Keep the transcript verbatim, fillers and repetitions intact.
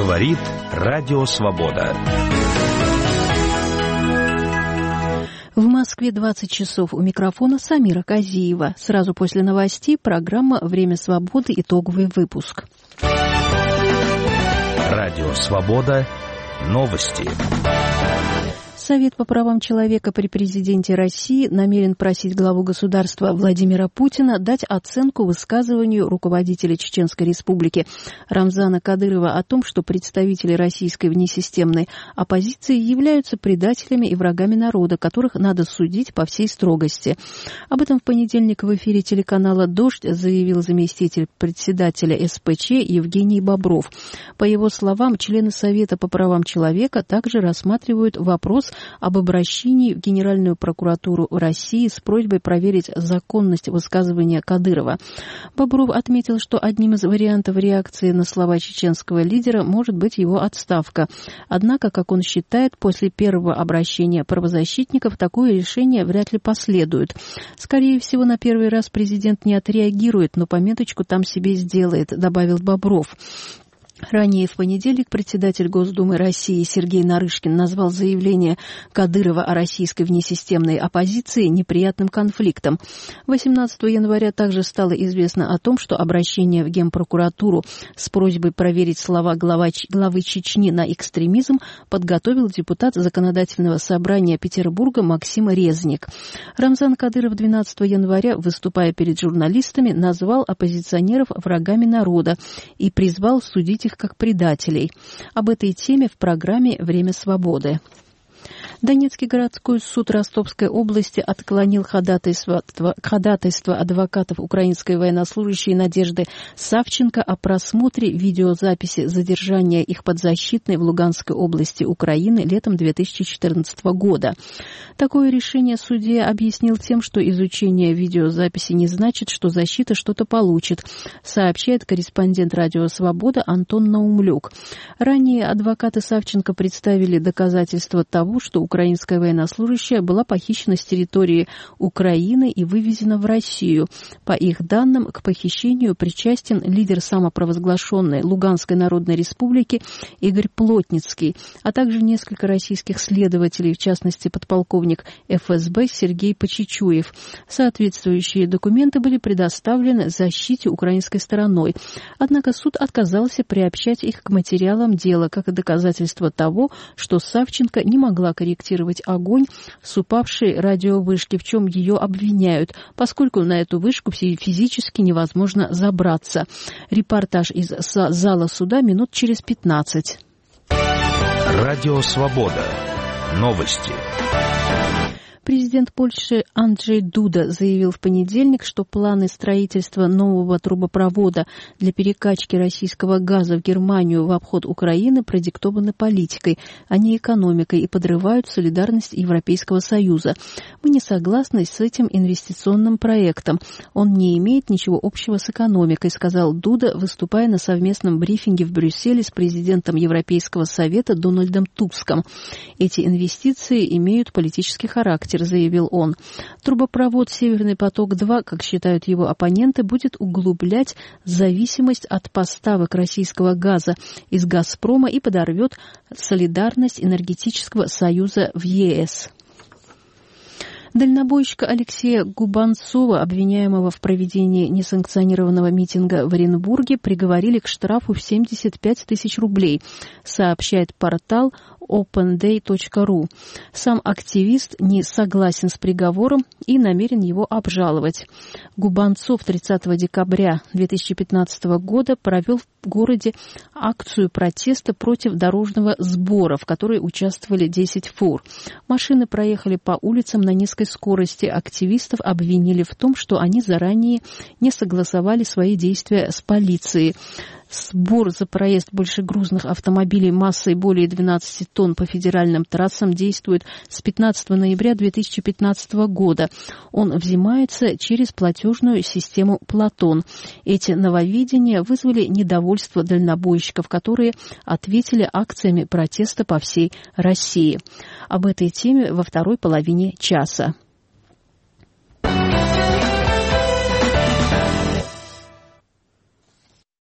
Говорит Радио Свобода. В Москве двадцать часов. У микрофона Самира Казиева. Сразу после новостей программа «Время свободы». Итоговый выпуск. Радио Свобода. Новости. Совет по правам человека при президенте России намерен просить главу государства Владимира Путина дать оценку высказыванию руководителя Чеченской Республики Рамзана Кадырова о том, что представители российской внесистемной оппозиции являются предателями и врагами народа, которых надо судить по всей строгости. Об этом в понедельник в эфире телеканала «Дождь» заявил заместитель председателя эс пэ че Евгений Бобров. По его словам, члены Совета по правам человека также рассматривают вопрос об обращении в Генеральную прокуратуру России с просьбой проверить законность высказывания Кадырова. Бобров отметил, что одним из вариантов реакции на слова чеченского лидера может быть его отставка. Однако, как он считает, после первого обращения правозащитников такое решение вряд ли последует. Скорее всего, на первый раз президент не отреагирует, но пометочку там себе сделает, добавил Бобров. Ранее в понедельник председатель Госдумы России Сергей Нарышкин назвал заявление Кадырова о российской внесистемной оппозиции неприятным конфликтом. восемнадцатого января также стало известно о том, что обращение в Генпрокуратуру с просьбой проверить слова главы Чечни на экстремизм подготовил депутат Законодательного собрания Петербурга Максим Резник. Рамзан Кадыров двенадцатого января, выступая перед журналистами, назвал оппозиционеров врагами народа и призвал судить их как предателей. Об этой теме в программе «Время свободы». Донецкий городской суд Ростовской области отклонил ходатайство, ходатайство адвокатов украинской военнослужащей Надежды Савченко о просмотре видеозаписи задержания их подзащитной в Луганской области Украины летом две тысячи четырнадцатого года. Такое решение судья объяснил тем, что изучение видеозаписи не значит, что защита что-то получит, сообщает корреспондент «Радио Свобода» Антон Наумлюк. Ранее адвокаты Савченко представили доказательства того, что украинская военнослужащая была похищена с территории Украины и вывезена в Россию. По их данным, к похищению причастен лидер самопровозглашенной Луганской Народной Республики Игорь Плотницкий, а также несколько российских следователей, в частности подполковник эф эс бэ Сергей Почечуев. Соответствующие документы были предоставлены защите украинской стороной. Однако суд отказался приобщать их к материалам дела, как и доказательство того, что Савченко не могла корректировать огонь с упавшей радиовышки, в чем ее обвиняют, поскольку на эту вышку физически невозможно забраться. Репортаж из зала суда минут через пятнадцать. Радио Свобода. Новости. Президент Польши Анджей Дуда заявил в понедельник, что планы строительства нового трубопровода для перекачки российского газа в Германию в обход Украины продиктованы политикой, а не экономикой, и подрывают солидарность Европейского Союза. Мы не согласны с этим инвестиционным проектом. Он не имеет ничего общего с экономикой, сказал Дуда, выступая на совместном брифинге в Брюсселе с президентом Европейского Совета Дональдом Туском. Эти инвестиции имеют политический характер, заявил он. Трубопровод «Северный поток-два», как считают его оппоненты, будет углублять зависимость от поставок российского газа из «Газпрома» и подорвет солидарность энергетического союза в е эс. Дальнобойщика Алексея Губанцова, обвиняемого в проведении несанкционированного митинга в Оренбурге, приговорили к штрафу в семьдесят пять тысяч рублей, сообщает портал опен дэй точка ру. Сам активист не согласен с приговором и намерен его обжаловать. Губанцов тридцатого декабря две тысячи пятнадцатого года провел в городе акцию протеста против дорожного сбора, в которой участвовали десять фур. Машины проехали по улицам на низкой скорости. Активистов обвинили в том, что они заранее не согласовали свои действия с полицией. Сбор за проезд большегрузных автомобилей массой более двенадцати тонн по федеральным трассам действует с пятнадцатого ноября две тысячи пятнадцатого года. Он взимается через платежную систему «Платон». Эти нововведения вызвали недовольство дальнобойщиков, которые ответили акциями протеста по всей России. Об этой теме во второй половине часа.